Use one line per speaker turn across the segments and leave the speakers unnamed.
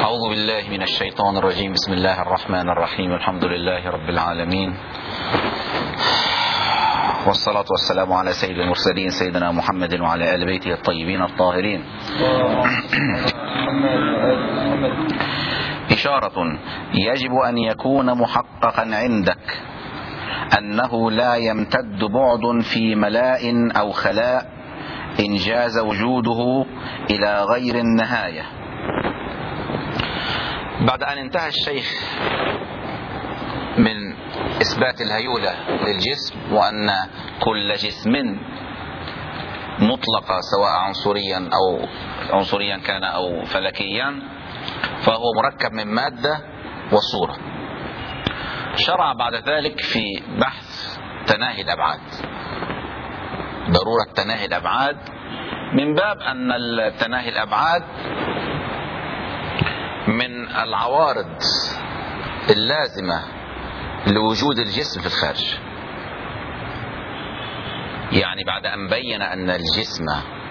أعوذ بالله من الشيطان الرجيم. بسم الله الرحمن الرحيم. الحمد لله رب العالمين، والصلاة والسلام على سيد المرسلين سيدنا محمد وعلى آل بيته الطيبين الطاهرين. إشارة يجب أن يكون محققا عندك أنه لا يمتد بعد في ملاء أو خلاء إن جاز وجوده إلى غير النهاية. بعد أن انتهى الشيخ من إثبات الهيولة للجسم، وأن كل جسم مطلقة سواء عنصريا كان أو فلكيا فهو مركب من مادة وصورة، شرع بعد ذلك في بحث تناهي الأبعاد، ضرورة تناهي الأبعاد، من باب أن تناهي الأبعاد من العوارض اللازمة لوجود الجسم في الخارج. يعني بعد أن بين أن الجسم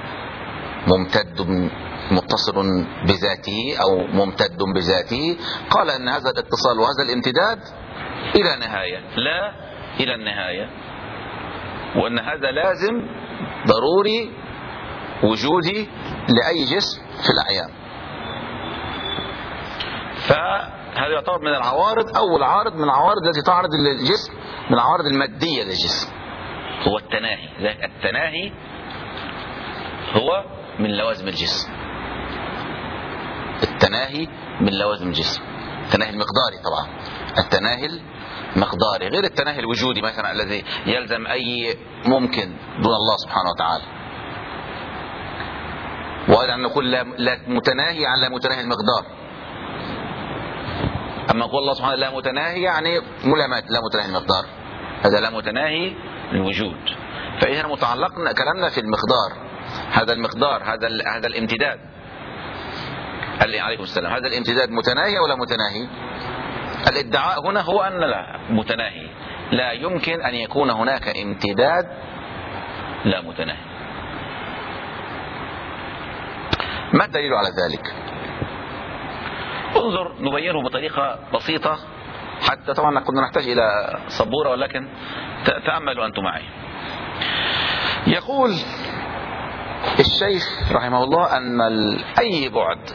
متصل بذاته أو ممتد بذاته، قال أن هذا الاتصال وهذا الامتداد إلى نهاية، لا إلى النهاية، وأن هذا لازم ضروري وجودي لأي جسم في الأعيان. فهذا يعتبر من العوارض، أول عارض من العوارض التي تعرض للجسم، من العوارض المادية للجسم، هو التناهي. ذلك التناهي هو من لوازم الجسم، التناهي من لوازم الجسم، التناهي المقداري طبعا، التناهي المقداري غير التناهي الوجودي مثلا الذي يلزم أي ممكن دون الله سبحانه وتعالى. وأيضا أن نقول لا متناهي عن لا متناهي المقدار. أما نقول الله سبحانه لا متناهي يعني ملامات لا متناهي المقدار، هذا لا متناهي الوجود. فإذا متعلقنا كلامنا في المقدار، هذا المقدار، هذا الامتداد، قال لي عليكم السلام، هذا الامتداد متناهي ولا متناهي؟ الادعاء هنا هو أن لا متناهي، لا يمكن أن يكون هناك امتداد لا متناهي. ما الدليل على ذلك؟ انظر نبينه بطريقة بسيطة، حتى طبعا كنا نحتاج إلى سبورة، ولكن تأملوا أنتم معي. يقول الشيخ رحمه الله أن أي بعد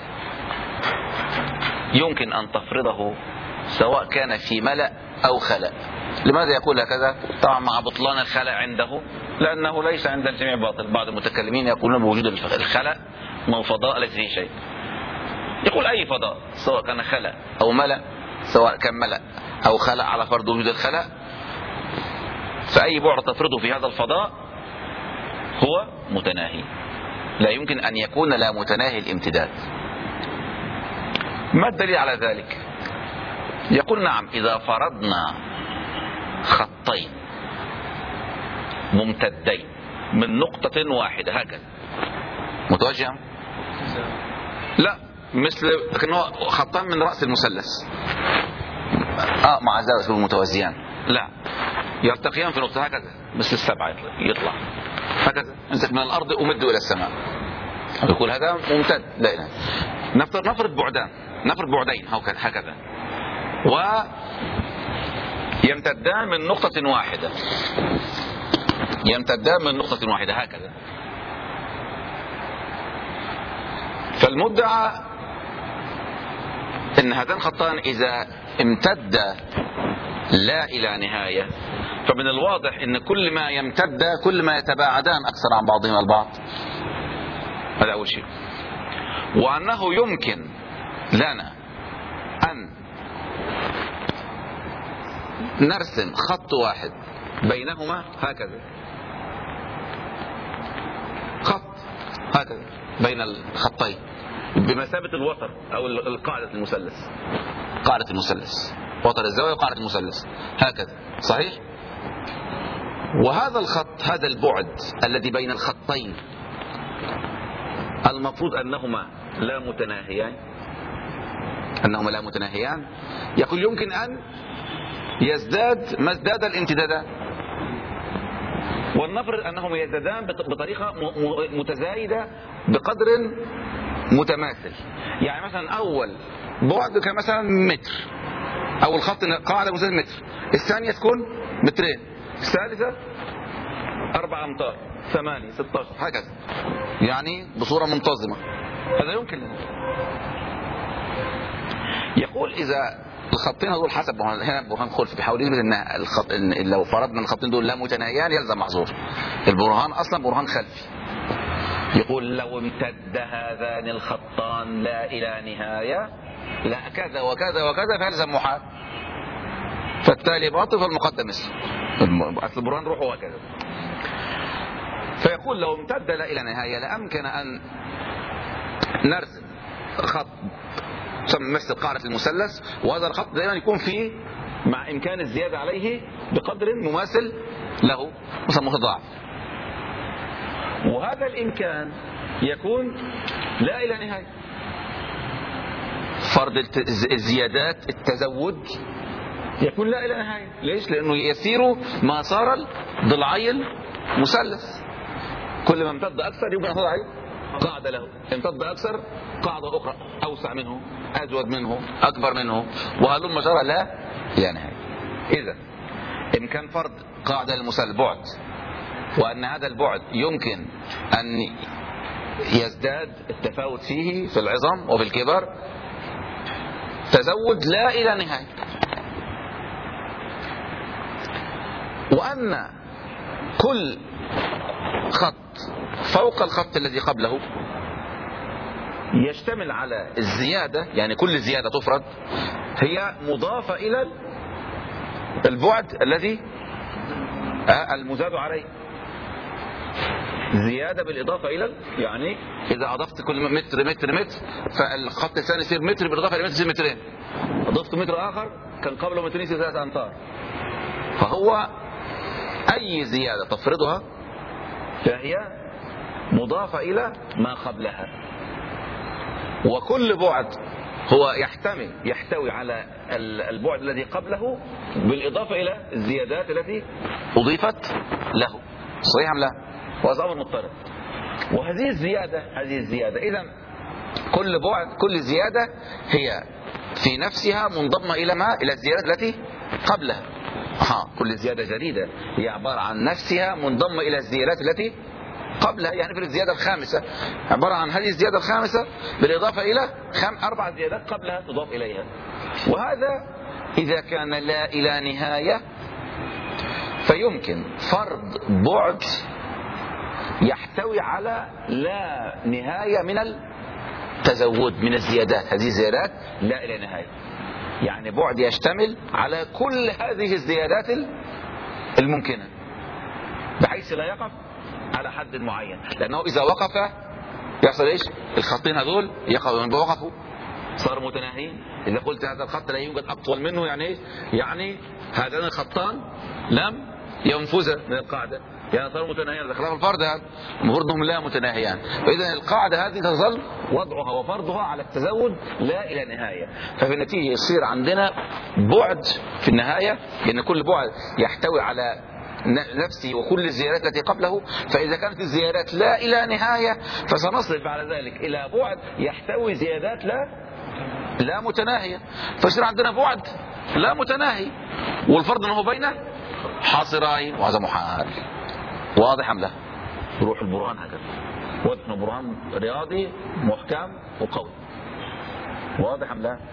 يمكن أن تفرضه سواء كان في ملأ أو خلاء. لماذا يقول هكذا؟ طبعا مع بطلان الخلاء عنده، لأنه ليس عند الجميع باطل. بعض المتكلمين يقولون بوجود الخلاء من فضاء ليس فيه شيء. يقول أي فضاء سواء كان خلاء أو ملأ، سواء كان ملأ أو خلاء على فرض وجود الخلاء، فأي بعد تفرضه في هذا الفضاء هو متناهي، لا يمكن أن يكون لا متناهي الامتداد. ما الدليل على ذلك؟ يقول نعم، إذا فرضنا خطين ممتدين من نقطة واحدة هكذا متوجه، لا مثل لكنه خطان من رأس المثلث مع زاوية متوازيان، لا يرتقيان في نقطة هكذا مثل السبعة، يطلع هكذا انت من الأرض ومده إلى السماء، يقول هذا ممتد. لا إله. نفرض بعدين هكذا، ويمتدان من نقطة واحدة، هكذا. فالمدعى ان هذان الخطان اذا امتد لا الى نهاية، فمن الواضح ان كل ما يمتد كل ما يتباعدان اكثر عن بعضهما البعض. هذا اول شيء. وانه يمكن لنا ان نرسم خط واحد بينهما هكذا، خط هكذا بين الخطين بمثابة الوتر أو القاعدة المثلث، وتر الزاوية وقاعدة المثلث هكذا، صحيح؟ وهذا الخط، هذا البعد الذي بين الخطين، المفروض أنهما لا متناهيان، يقول يمكن أن يزداد ما ازداد الامتدادان، ولنفرض أنهم يزدادان بطريقة متزايدة بقدر متماثل. يعني مثلا أول بعد كمثلا متر، أول خط قاعدة مسافة متر، الثانية تكون مترين، الثالثة 4 أمتار، 8، 16 هكذا، يعني بصورة منتظمة. هذا يمكن. يقول إذا الخطين هذول حسب هنا برهان خلف بيحاول يثبت ان لو فرضنا الخطين دول لا متناهيان يلزم محظور. البرهان اصلا برهان خلفي. يقول لو امتد هذان الخطان لا الى نهايه لا كذا وكذا وكذا فيلزم محال، فالتالي باطل فالمقدم اسم. اصل البرهان روحه هكذا. فيقول لو امتد لا الى نهايه لامكن ان نرسم خط مثل قاعدة المثلث، وهذا الخط دائما يكون فيه مع إمكان الزيادة عليه بقدر مماثل له مثلا متضاعف، وهذا الإمكان يكون لا إلى نهاية. فرض الزيادات التزود يكون لا إلى نهاية. ليش؟ لأنه يسير ما صار ضلعي المثلث، كل ما امتد أكثر يمكن أن تضعي قاعدة له، امتد أكثر قاعدة أخرى أوسع منه، أجود منه، أكبر منه، وهلم جرى لا إلى نهاية. إذا إن كان فرض قاعدة للمثلث بعد، وأن هذا البعد يمكن أن يزداد التفاوت فيه في العظم وفي الكبر، تزود لا إلى نهاية. وأن كل خط فوق الخط الذي قبله يشتمل على الزيادة، يعني كل زيادة تفرض هي مضافة إلى البعد الذي المزاد عليه. زيادة بالإضافة إلى، يعني إذا أضفت كل متر متر متر فالخط الثاني يصير متر بالإضافة إلى متر يصير مترين، أضفت متر آخر كان قبله مترين يصير 3 أمتار. فهو أي زيادة تفرضها فهي مضافة إلى ما قبلها، وكل بعد هو يحتوي على البعد الذي قبله بالإضافة إلى الزيادات التي أضيفت له. صحيح أم لا؟ وهذا أمر مضطرد. وهذه الزيادة إذا كل زيادة هي في نفسها منضمة إلى إلى الزيادات التي قبلها. كل زيادة جديدة هي عبارة عن نفسها منضمة إلى الزيادات التي قبلها. يعني في الزيادة الخامسة عبارة عن هذه الزيادة الخامسة بالإضافة إلى 4 زيادات قبلها تضاف إليها. وهذا إذا كان لا إلى نهاية فيمكن فرض بعد يحتوي على لا نهاية من التزود من الزيادات. هذه الزيادات لا إلى نهاية، يعني بعد يشتمل على كل هذه الزيادات الممكنة بحيث لا يقف على حد معين، لأنه إذا وقف يحصل إيش؟ الخطين هذول وقفوا صاروا متناهيين. إذا قلت هذا الخط لا يوجد أطول منه يعني إيش؟ يعني هذان الخطان لم ينفذا من القاعدة، يعني صاروا متناهيان. خلاف الفرض هذا المفروض انهم لا متناهيان، فإذا القاعدة هذه تظل وضعها وفرضها على التزود لا إلى نهاية. ففي النتيجة يصير عندنا بعد في النهاية، لأن كل بعد يحتوي على نفسه وكل الزيادات التي قبله. فإذا كانت الزيادات لا إلى نهاية فسنصل بعد ذلك إلى بعد يحتوي زيادات لا متناهية، فيصير عندنا بعد لا متناهي، والفرض أنه بين حاصرين، وهذا محال. واضح أم لا؟ روح البرهان هكذا، واضح أنه برهان رياضي محكم وقوي. واضح أم لا؟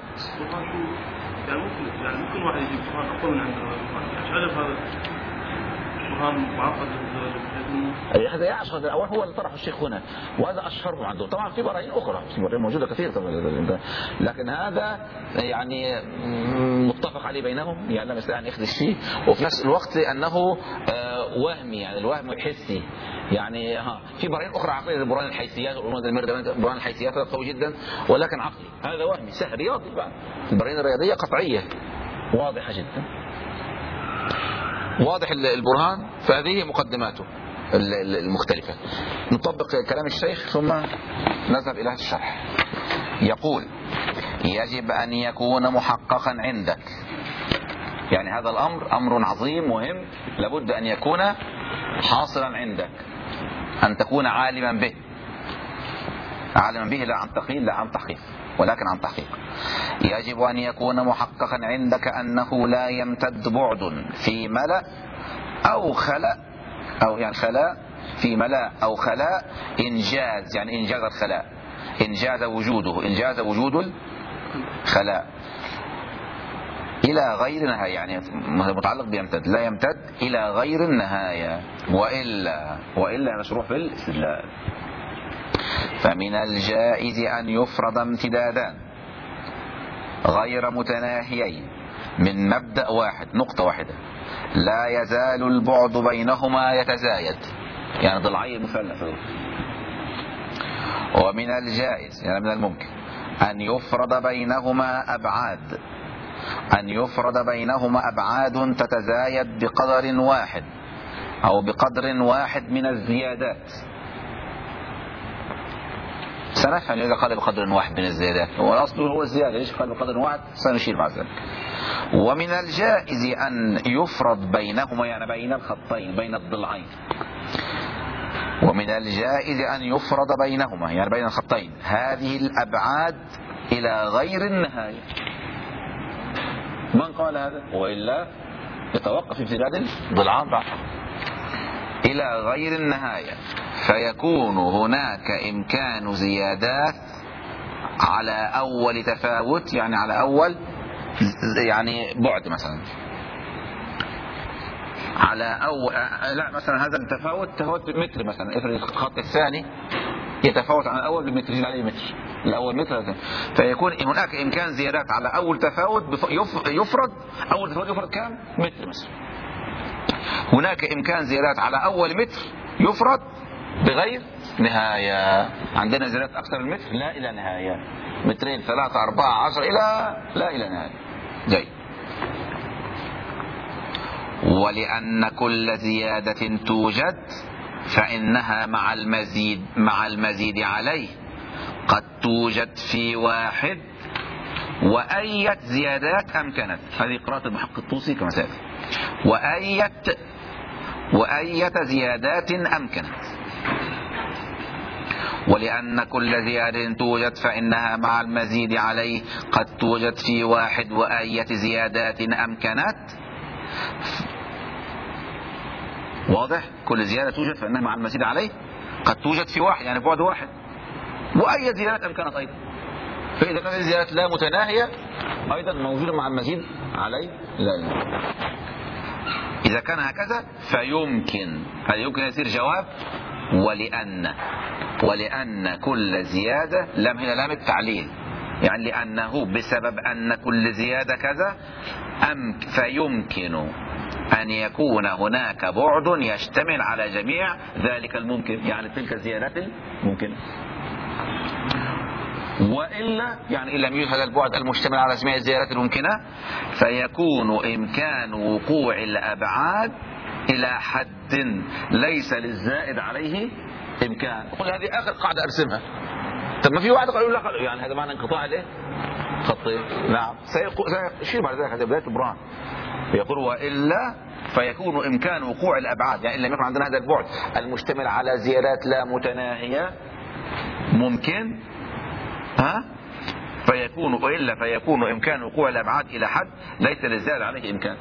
يعني ممكن واحد يجيب برهان أقوى من عنده، يعني هذا برهان معقد.
هذا يعشق الأول هو اللي طرحه الشيخ هنا، وهذا أشهرهم عنده. طبعا في براهين أخرى موجودة كثير، لكن هذا يعني متفق عليه بينهم، يعني لا يستطيع أن يخدش فيه، وفي نفس الوقت أنه وهمي، يعني الوهم حسي. يعني في براهين أخرى عقلية، برهان الحيثيات، برهان الحيثيات قوي جدا ولكن عقلي. هذا وهمي سهل رياضي بقى. البراهين الرياضية قطعية واضحة جدا. واضح البرهان. فهذه مقدماته المختلفة. نطبق كلام الشيخ ثم نذهب إلى الشرح. يقول يجب أن يكون محققا عندك، يعني هذا الأمر أمر عظيم مهم، لابد أن يكون حاصلا عندك، أن تكون عالما به. عالما به لا عن تقييد لا عن تحقيق، ولكن عن تحقيق. يجب أن يكون محققا عندك أنه لا يمتد بعد في ملأ أو خلاء، أو يعني خلاء في ملاء أو خلاء إنجاز، يعني إنجاز الخلاء، إنجاز وجوده، إنجاز وجود الخلاء إلى غير نهاية، يعني متعلق بيمتد، لا يمتد إلى غير النهاية، وإلا مشروع في الاستدلال. فمن الجائز أن يفرض امتدادان غير متناهيين من مبدأ واحد، نقطة واحدة، لا يزال البعد بينهما يتزايد، يعني ضلعي مثلث. ومن الجائز يعني من الممكن أن يفرض بينهما أبعاد، أن يفرض بينهما أبعاد تتزايد بقدر واحد أو بقدر واحد من الزيادات. سنفهم إذا قال بقدر واحد من الزيادات، هو الأصل هو الزيادة، ليش قال بقدر واحد سنشير بعد ذلك. ومن الجائز أن يفرض بينهما، يعني بين الخطين بين الضلعين، ومن الجائز أن يفرض بينهما يعني بين الخطين هذه الأبعاد إلى غير النهاية. من قال هذا؟ وإلا يتوقف امتداد الضلعان بعد إلى غير النهاية، فيكون هناك إمكان زيادات على أول تفاوت، يعني على أول يعني بعد مثلا، على أول لا مثلا هذا التفاوت تفاوت متر مثلا، افرض الخط الثاني يتفاوت عن الأول بمتر، يجي عليه متر الأول متر، فيكون هناك إمكان زيادات على أول تفاوت يفرض، أول تفاوت يفرض كام؟ متر مثلا. هناك إمكان زيادات على أول متر يفرض بغير نهاية، عندنا زيادات أكثر من متر لا إلى نهاية، مترين 3 4 10 إلى لا إلى نهاية. جيد. ولأن كل زيادة توجد فإنها مع المزيد عليه قد توجد في واحد، وأية زيادات أمكنت، هذه قراءة المحقق الطوسي كما سيأتي، وأية زيادات أمكنت. ولأن كل زيادة توجد فإنها مع المزيد عليه قد توجد في واحد، وأية زيادات أمكنت. واضح؟ كل زيادة توجد فإنها مع المزيد عليه قد توجد في واحد، يعني بعد واحد، وأي زيادات أمكنت أيضا. فإذا كانت الزيادات لا متناهية أيضا موجودة مع المزيد عليه لا. إذا كان هكذا فيمكن، هذا يمكن يصير جواب ولأن كل زيادة لم هنا لام التعليل، يعني لأنه بسبب أن كل زيادة كذا فيمكن أن يكون هناك بعد يشتمل على جميع ذلك الممكن، يعني تلك الزيادات الممكنة. وإلا يعني إن لم يوجد هذا البعد المشتمل على جميع الزيادات الممكنة فيكون إمكان وقوع الأبعاد إلى حد ليس للزائد عليه إمكان. قل هذه آخر قاعدة أرسمها. طب ما في واحد قالوا لا، يعني هذا معنى انقطاع الايه؟ خطين. نعم سيشير بعد ذلك هذا بداية برهان، يقول وإلا فيكون إمكان وقوع الأبعاد، يعني إن لم يكن عندنا هذا البعد المشتمل على زيادات لا متناهية ممكن فيكون إمكان وقوع الأبعاد إلى حد ليس للزائد عليه إمكان.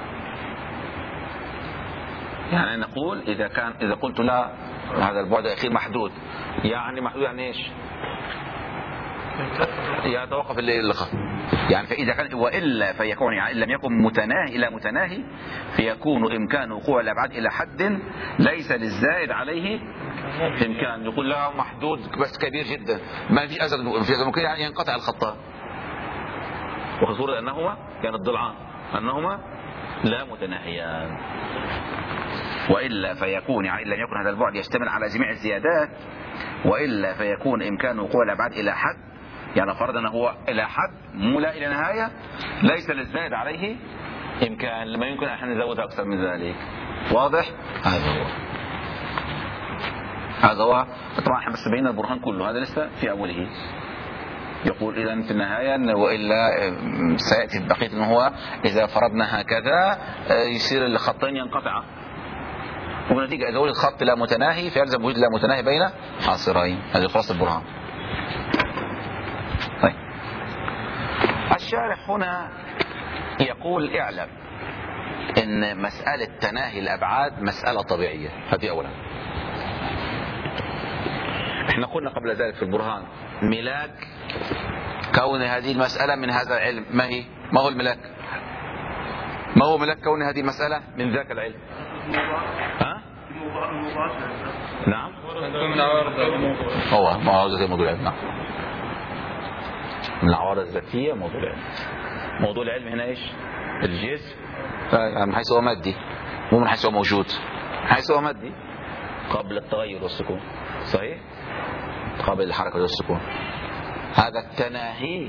يعني نقول إذا قلت لا هذا البعد الأخير محدود، يعني محدود يعني إيش؟ يتوقف اللقاء، يعني فإذا كان وإلا فيكون، يعني إن لم يكن متناهي إلى متناهي فيكون إمكان وقوع الأبعاد إلى حد ليس للزائد عليه إمكان. يقول لا محدود بس كبير جدا ما في أزل ممكن، يعني ينقطع الخطان، وخصوصا أنهما كان الضلعان أنهما لا متناهيان. وإلا فيكون، يعني إن لم يكن هذا البعد يشتمل على جميع الزيادات، وإلا فيكون إمكان وقوع الأبعاد إلى حد، يعني فرض أنه هو إلى حد مو لا إلى نهاية ليس للزائد عليه إمكان، لما يمكن أن نزود أكثر من ذلك. واضح؟ هذا هو طبعا احنا بس بين البرهان كله، هذا لسه في أوله. يقول إذا في النهاية وإلا سيأتي بقية أنه هو إذا فرضنا هكذا يصير الخطين ينقطعا، وبنتيجة إذا وجد خط لا متناهي فيلزم وجود لا متناهي بين حاصرين. هذه خلاصة البرهان. طيب. الشارح هنا يقول اعلم ان مسألة تناهي الابعاد مسألة طبيعية. هذه اولا. احنا قلنا قبل ذلك في البرهان ملاك كون هذه المسألة من هذا العلم. ما هو الملاك؟ ما هو ملاك كون هذه المسألة من ذاك العلم؟ ها؟ نعم. هو معارض زي موضوع العلم. نعم. من العوارض الذاتية موضوع العلم. موضوع العلم هنا ايش؟ الجسم من حيث هو مادي، مو من حيث هو موجود. من حيث هو مادي قبل التغير والسكون. صحيح؟ قبل الحركة والسكون. هذا التناهي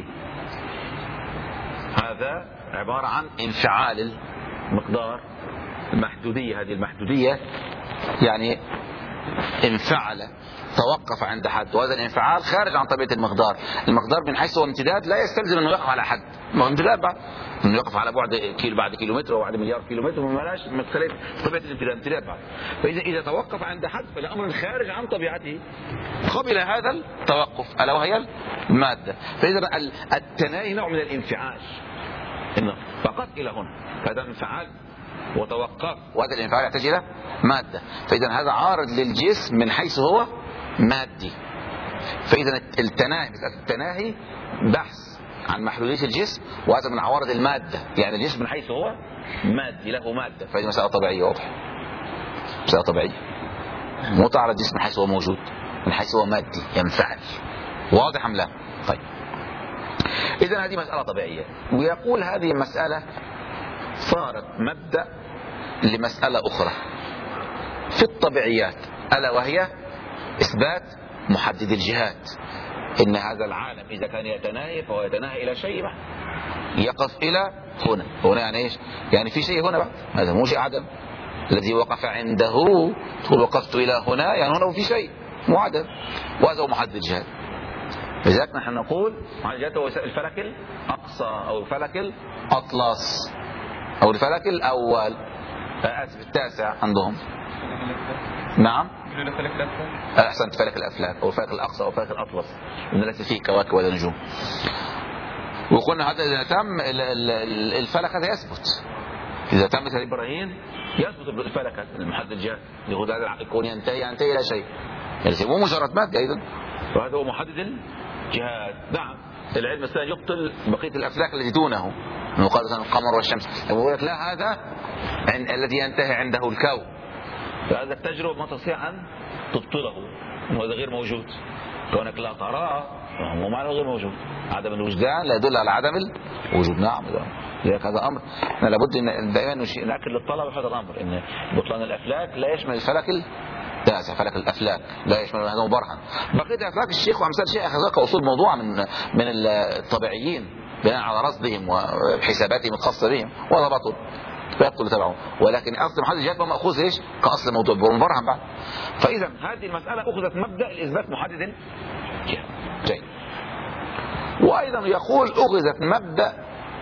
هذا عبارة عن انفعال المقدار، المحدودية. هذه المحدودية يعني انفعل، توقف عند حد، وهذا الانفعال خارج عن طبيعة المقدار. المقدار من حيث هو امتداد لا يستلزم انه يقف على حد، ما امتداد بعد انه يقف على بعد كيلو بعد كيلومتر وبعد مليار كيلومتر، ما لاش مختلف طبيعة الامتداد، امتداد بعد. فإذا توقف عند حد فالأمر خارج عن طبيعته قبل هذا التوقف، ألا وهي المادة. فإذا التناهي نوع من الانفعال، إنه فقط إلى هنا هذا انفعال وتوقف، وهذا الانفعال يحتاج إلى مادة. فإذا هذا عارض للجسم من حيث هو مادي. فإذا التناهي بحث عن محدودية الجسم، وهذا من عوارض المادة. يعني الجسم من حيث هو مادي له مادة، فهذه مسألة طبيعية. واضح؟ مسألة طبيعية. مو تعرض الجسم من حيث هو موجود، من حيث هو مادي ينفعل. واضح أم لا؟ طيب. إذا هذه مسألة طبيعية. ويقول هذه المسألة صارت مبدأ لمسألة أخرى في الطبيعيات، ألا وهي إثبات محدد الجهات. إن هذا العالم إذا كان يتناهي فهو يتناهي إلى شيء يقف إلى هنا. هنا يعني إيش؟ يعني في شيء هنا بعد، هذا مو شيء عدم. الذي وقف عنده تقول وقفت إلى هنا، يعني هنا في شيء مو عدم، وهذا هو محدد الجهات. لذلك نحن نقول محدد الجهات هو الفلك الأقصى أو الفلك الأطلس أو الفلك الأول، آسف التاسع عندهم. نعم. أحسنت، فلك الأفلاك أو الفلك الأقصى أو الفلك الأطلس، إن ليس فيه كواكب ولا نجوم. وقلنا هذا إذا تم الفلك هذا يثبت. إذا تمت هذه البراهين يثبت الفلك المحدد الجهات، يقول هذا يكون ينتهي إلى شيء، يعني مو مجرد مادة أيضا، وهذا هو محدد الجهات. نعم. العلم مثلا يبطل بقية الأفلاك التي دونه، مقارنة القمر والشمس. يقول لك لا، هذا الذي ينتهي عنده الكون، فهذا التجربة ما تستطيع أن تبطله، وهذا غير موجود. كونك لا تراه هو معنى غير موجود. عدم الوجدان لا يدل على عدم الوجود. نعم. لذلك هذا أمر لابد أن دائما نأكد للطلبة هذا الأمر، أن بطلان الأفلاك لا يشمل الفلك التاسع، فلك الأفلاك لا يشمل هذا مبرهن. بقية أفلاك الشيخ وأمثال شيخ أخذها كأصول موضوعة من الطبيعيين بناء على رصدهم وحساباتهم الخاصة بهم، وهذا باطل فيبطل تبعه. ولكن أصل محدد الجهات مأخوذ إيش؟ كأصل موضوع مبرهن بعد. فإذا هذه المسألة أخذت مبدأ الإثبات محدد الجهات. جيد. وأيضا يقول أخذت مبدأ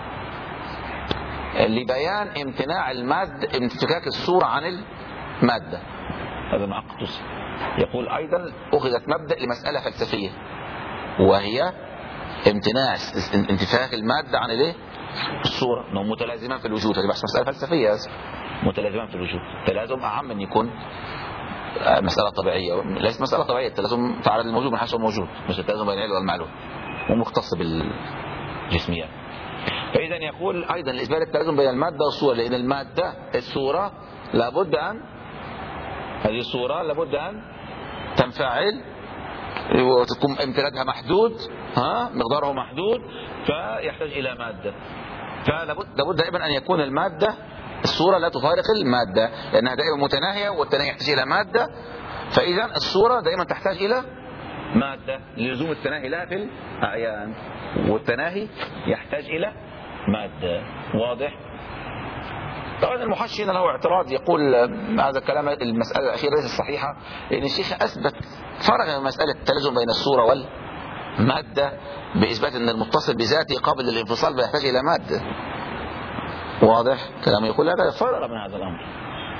لبيان امتناع المادة، امتكاك الصورة عن المادة. هذا ما أقتص. يقول أيضا أخذت مبدأ لمسألة فلسفية، وهي امتناع انتفاك المادة عن الايه؟ الصورة، انهم متلازمان في الوجود. هذه بحث مسألة فلسفية. متلازمان في الوجود، تلازم أعم من يكون مسألة طبيعية. ليست مسألة طبيعية، التلازم تعرض الموجود من حيث موجود، مش التلازم بين العلم والمعلوم، ومختص بالجسميات. فإذا يقول أيضا إثبات التلازم بين المادة والصورة، لأن المادة الصورة لابد أن هذه الصورة لابد أن تنفعل وتكون امتدادها محدود، مقداره محدود، فيحتاج إلى مادة. فلابد دائما أن يكون المادة الصورة لا تفارق المادة، لأنها دائما متناهية، والتناهي يحتاج إلى مادة. فإذا الصورة دائما تحتاج إلى مادة للزوم التناهي لا في الأعيان، والتناهي يحتاج إلى مادة. واضح؟ طبعا المحشي هنا له اعتراض، يقول هذا الكلام المسألة الأخيرة ليست صحيحة، لأن الشيخ أثبت فرق من مسألة التلازم بين الصورة والمادة بإثبات أن المتصل بذاته قبل الانفصال بيحتاج إلى مادة. واضح؟ كلامه يقول هذا فرق من هذا الأمر.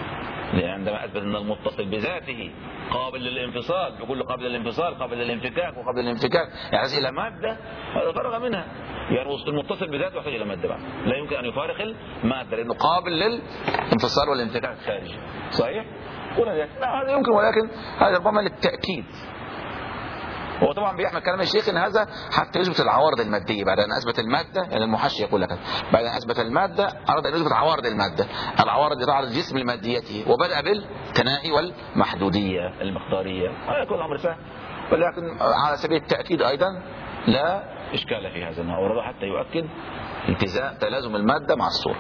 لأن عندما أثبت أن المتصل بذاته قابل للانفصال، يقول له قابل للانفصال، قابل للانفكاك، وقابل للانفكاك يحتاج إلى مادة فرغ منها. يعني المتصل بذاته يحتاج إلى مادة بعد، لا يمكن أن يفارق المادة لأنه قابل للانفصال والانفكاك الخارجي. صحيح؟ هذا يمكن، ولكن هذا ربما للتأكيد. هو طبعا بيحمل كلام الشيخ ان هذا حتى يثبت العوارض الماديه بعد ان اثبت الماده، يعني المحشي يقول لك بعد ان اثبت الماده اراد ان يثبت عوارض الماده، العوارض اللي تعرض الجسم لماديته، وبدا بالتناهي والمحدوديه المقداريه. هذا يكون امر سهل، ولكن على سبيل التاكيد ايضا لا اشكال في هذا، انه اورده حتى يؤكد تلازم الماده مع الصوره.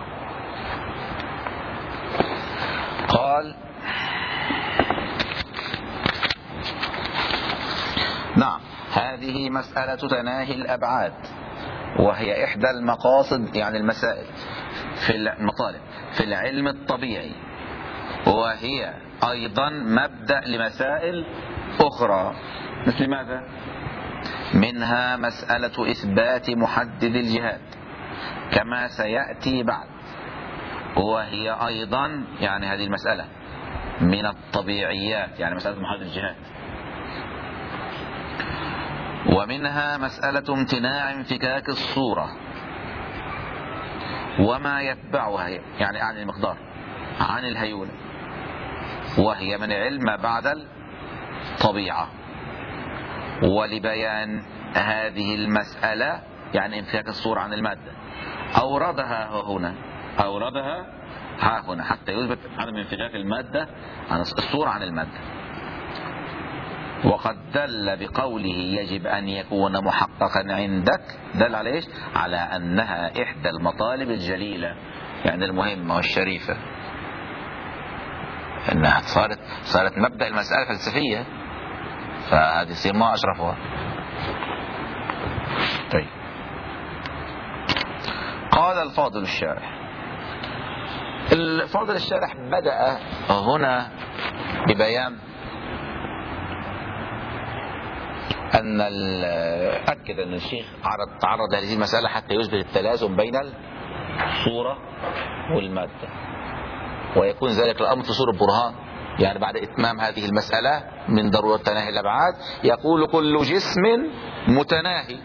قال نعم هذه مسألة تناهي الأبعاد، وهي إحدى المقاصد يعني المسائل في المطالب في العلم الطبيعي، وهي أيضا مبدأ لمسائل أخرى. مثل ماذا؟ منها مسألة إثبات محدد الجهات كما سيأتي بعد، وهي أيضا يعني هذه المسألة من الطبيعيات، يعني مسألة محدد الجهات. ومنها مسألة امتناع انفكاك الصورة وما يتبعها، يعني عن المقدار عن الهيولة، وهي من علم ما بعد الطبيعة. ولبيان هذه المسألة يعني انفكاك الصورة عن المادة أوردها ها هنا حتى يثبت عدم انفكاك المادة عن الصورة عن المادة. وقد دل بقوله يجب أن يكون محققا عندك، دل على إيش؟ على أنها إحدى المطالب الجليلة، يعني المهمة والشريفة، أنها صارت مبدأ المسألة فلسفية، فهذه يصير ما أشرفها. طيب، قال الفاضل الشارح بدأ هنا ببيان أن أكد أن الشيخ تعرض لهذه المسألة حتى يثبت التلازم بين الصورة والمادة، ويكون ذلك الأمر في صورة برهان. يعني بعد إتمام هذه المسألة من ضرورة تناهي الأبعاد يقول كل جسم متناهي،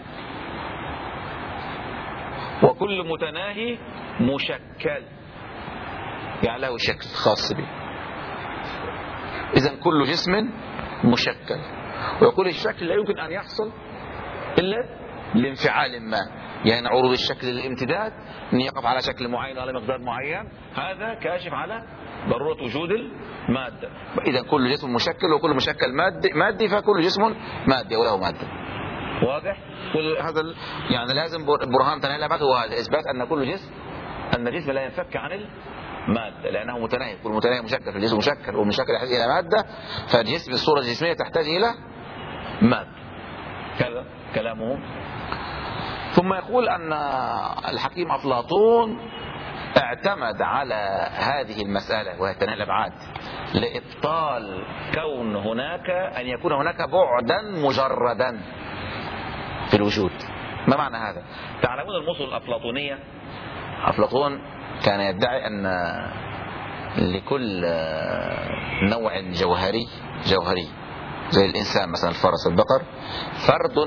وكل متناهي مشكل، يعني له شكل خاص به. إذن كل جسم مشكل، ويقول الشكل لا يمكن أن يحصل إلا لانفعال ما، يعني عروض الشكل للامتداد أن يقف على شكل معين على مقدار معين، هذا كاشف على ضرورة وجود المادة. إذا كل جسم مشكل وكل مشكل مادي، فكل جسم مادي وله مادة. واضح؟ كل هذا يعني لازم برهان تناهي الأبعاد هو هذا، إثبات أن كل جسم، أن الجسم لا ينفك عن المادة لأنه متناهي، كل متناهي مشكل، فالجسم مشكل والمشكل يحتاج إلى مادة، فالجسم الصورة الجسمية تحتاج إلى مادة. كذا كلامه. ثم يقول أن الحكيم أفلاطون اعتمد على هذه المسألة وهي تناهي الأبعاد لإبطال كون هناك أن يكون هناك بعدا مجردا في الوجود. ما معنى هذا؟ تعلمون المصل الأفلاطونية، أفلاطون كان يدعي أن لكل نوع جوهري زي الإنسان مثلا الفرس البقر فرد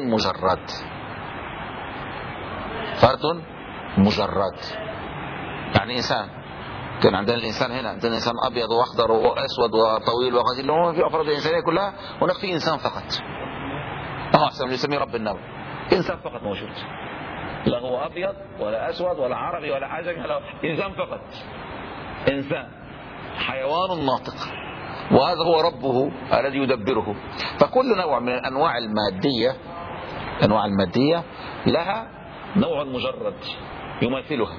مجرد، يعني إنسان. كان عندنا الإنسان هنا، عندنا إنسان أبيض وأخضر وأسود وطويل وغزير، هو في أفراد الإنسانية كلها، هناك في إنسان فقط، يسميه رب النوع، إنسان فقط موجود، لا هو أبيض ولا أسود ولا عربي ولا حاجة، إنسان فقط، إنسان حيوان ناطق، وهذا هو ربه الذي يدبره. فكل نوع من الأنواع المادية لها نوع مجرد يماثلها.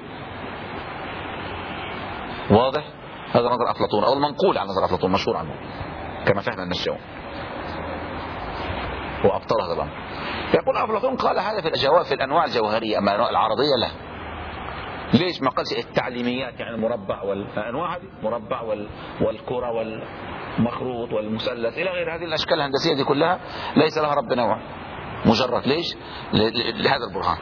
واضح؟ هذا نظر أفلاطون، أو المنقول عن نظر أفلاطون، مشهور عنه كما فهم النشاوي وأبطل هذا الأمر. يقول أفلاطون قال هذا في الأنواع الجوهرية، أما الأنواع العرضية لا. ليش ما قالش التعليميات؟ يعني المربع والأنواع هذه، مربع والكرة والمخروط والمثلث إلى غير هذه الأشكال الهندسية دي كلها ليس لها رب نوع مجرد. ليش؟ لهذا البرهان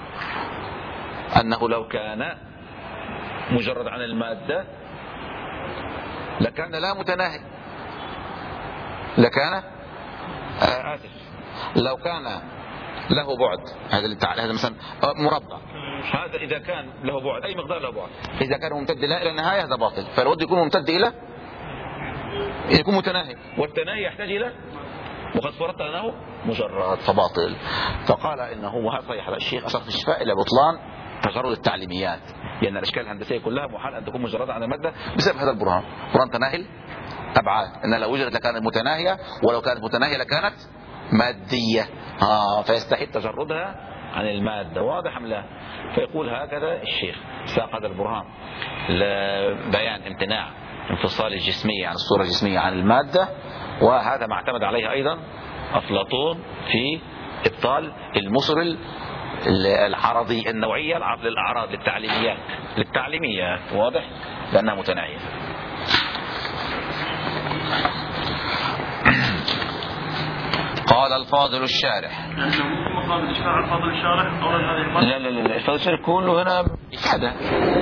أنه لو كان مجرد عن المادة لكان لا متناهي، لكان آسف لو كان له بعد، هذا مثلا مربع، هذا إذا كان له بعد أي مقدار له بعد، إذا كان ممتد إلى النهاية هذا باطل، فالود يكون ممتد إلى يكون متناهي، والتناهي يحتاج إلى وقد فرضت أنه مجرد فباطل. فقال إنه وهذا صحيح الشيخ أشار في الشفاء إلى بطلان تجرد التعليميات، لأن الأشكال الهندسية كلها محال أن تكون مجردة عن المادة بسبب هذا البرهان، برهان تناهي أبعاد، أنها لو وجدت لكانت متناهية، ولو كانت متناهية لكانت مادية، فيستحيل تجردها عن المادة. واضح أم لا؟ فيقول هكذا الشيخ ساق هذا البرهان لبيان امتناع انفصال الجسمية عن الصورة الجسمية عن المادة، وهذا ما اعتمد عليه أيضا أفلاطون في إبطال المصر العرضي النوعية، العرض للأعراض للتعليميات، واضح؟ لأنها متناهية. قال الفاضل الشارح
مقام الإشكال على الفاضل الشارح أولا هذه
لا الفاضل الشارح كله هنا كذا،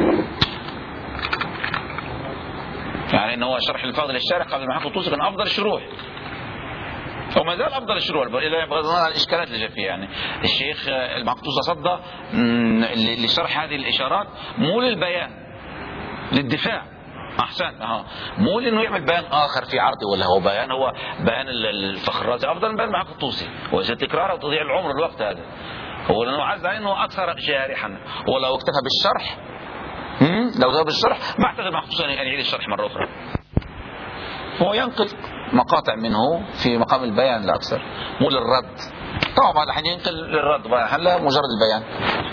يعني إنه هو شرح الفاضل الشارح قبل المحقق الطوسي كان أفضل الشروح، وما زال أفضل الشروح إلى بغض النظر عن الإشكالات اللي جاء فيها. يعني الشيخ المحقق الطوسي صدى لشرح هذه الإشارات مو للبيان، للدفاع. أحسن مو لأنه يعمل بيان آخر في عرضه، ولا هو بيان الفخر الرازي أفضل من بيان المحقق الطوسي، وإذا تكراره وتضيع العمر الوقت هذا، هو لأنه عز أنه أكثر جارحا، ولو اكتفى بالشرح لو ذهب بالشرح ما اعتقد المحقق الطوسي أن يعيد الشرح مرة أخرى، هو ينقل مقاطع منه في مقام البيان لا أكثر، مو للرد. طبعا بعد الحين ينقل للرد، هلا مجرد البيان.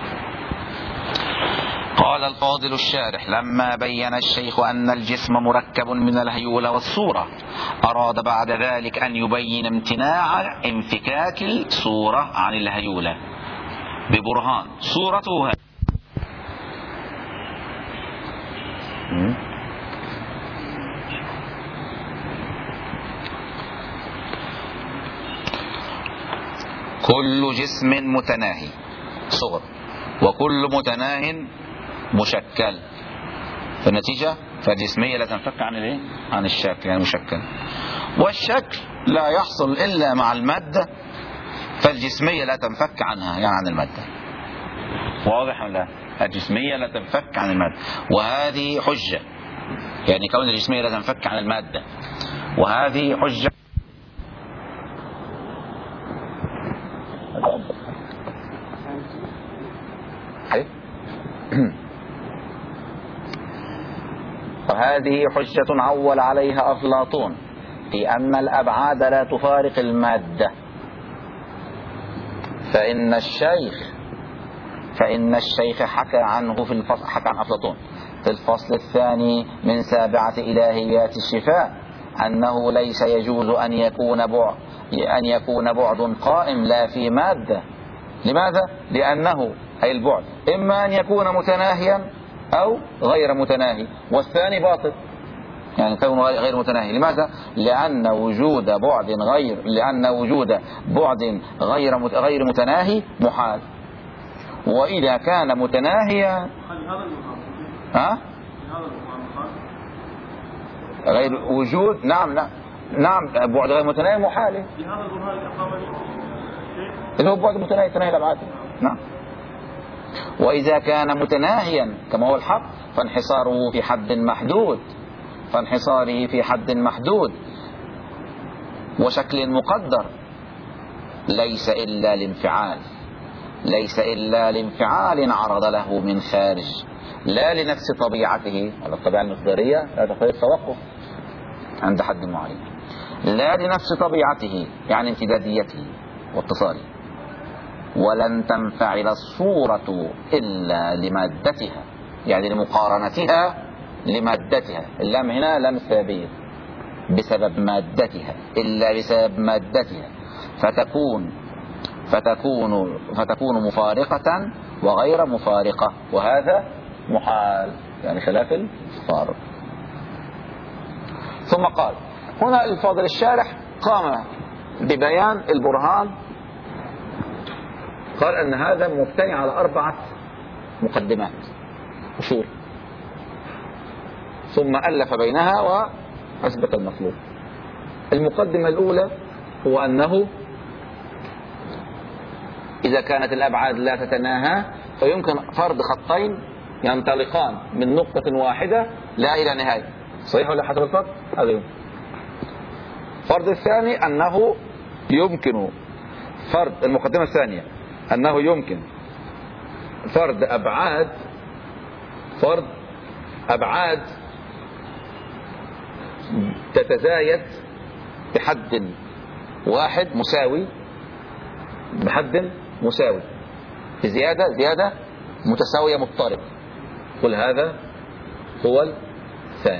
قال الفاضل الشارح لما بين الشيخ أن الجسم مركب من الهيولة والصورة، أراد بعد ذلك أن يبين امتناع انفكاك الصورة عن الهيولة ببرهان صورته كل جسم متناهي صغر، وكل متناه مشكل، فالنتيجة فالجسمية لا تنفك عن الشكل، يعني مشكل، والشكل لا يحصل إلا مع المادة، فالجسمية لا تنفك عنها يعني عن المادة. واضح ولا لا؟ الجسمية لا تنفك عن المادة، وهذه حجة، يعني كون الجسمية لا تنفك عن المادة، وهذه حجة وهذه حجة عول عليها أفلاطون في أن الأبعاد لا تفارق المادة، فإن الشيخ حكى عنه حكى عن أفلاطون في الفصل الثاني من 7 إلهيات الشفاء أنه ليس يجوز أن يكون بعد قائم لا في مادة. لماذا؟ لأنه أي البعد إما أن يكون متناهيا أو غير متناهي، والثاني باطل، يعني كونه غير متناهي. لماذا؟ لأن وجود بعد غير متناهي محال، وإذا كان متناهيا غير وجود نعم بعد غير متناهي محال، اللي هو بعد متناهي تناهي الأبعاد. نعم. وإذا كان متناهيا كما هو الحق فانحصاره في حد محدود وشكل مقدر، ليس إلا لانفعال عرض له من خارج، لا لنفس طبيعته، على الطبيعة المقدارية لا تقتضي التوقف عند حد معين، لا لنفس طبيعته يعني امتداديته واتصاله، ولن تنفعل الصورة إلا لمادتها، يعني لمقارنتها لمادتها. اللام هنا لام السببية، بسبب مادتها، إلا بسبب مادتها، فتكون مفارقة وغير مفارقة، وهذا محال، يعني خلاف الفارق. ثم قال هنا الفاضل الشارح قام ببيان البرهان، قال أن هذا مبتني على 4 مقدمات أصول، ثم ألف بينها أثبت المطلوب. المقدمة الأولى هو أنه إذا كانت الأبعاد لا تتناهى فيمكن فرض خطين ينطلقان من نقطة واحدة لا إلى نهاية. صحيح ولا حسب الفرض؟ هذا يمكن. الفرض الثاني أنه يمكن فرض، المقدمة الثانية أنه يمكن فرض أبعاد تتزايد بحد واحد مساوي، بحد مساوي، زيادة متساوية مضطربة. قل هذا هو الثاني.